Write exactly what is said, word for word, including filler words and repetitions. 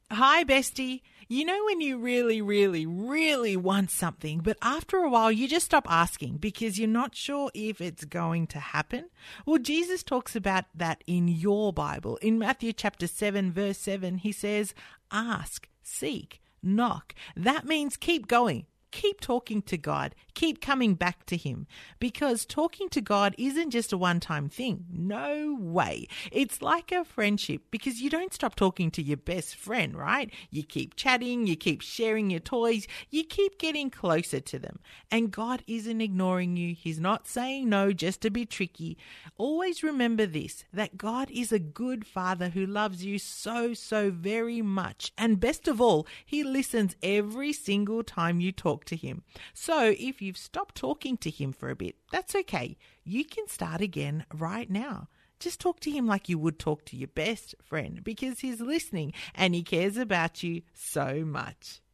Hi, bestie. You know when you really, really, really want something, but after a while you just stop asking because you're not sure if it's going to happen? Well, Jesus talks about that in your Bible. In Matthew chapter seven, verse seven, he says, ask, seek, knock. That means keep going. Keep talking to God. Keep coming back to him, because talking to God isn't just a one-time thing. No way. It's like a friendship, because you don't stop talking to your best friend, right? You keep chatting, you keep sharing your toys, you keep getting closer to them. And God isn't ignoring you. He's not saying no just to be tricky. Always remember this, that God is a good Father who loves you so, so very much. And best of all, he listens every single time you talk to him. So if you've stopped talking to him for a bit, that's okay. You can start again right now. Just talk to him like you would talk to your best friend, because he's listening and he cares about you so much.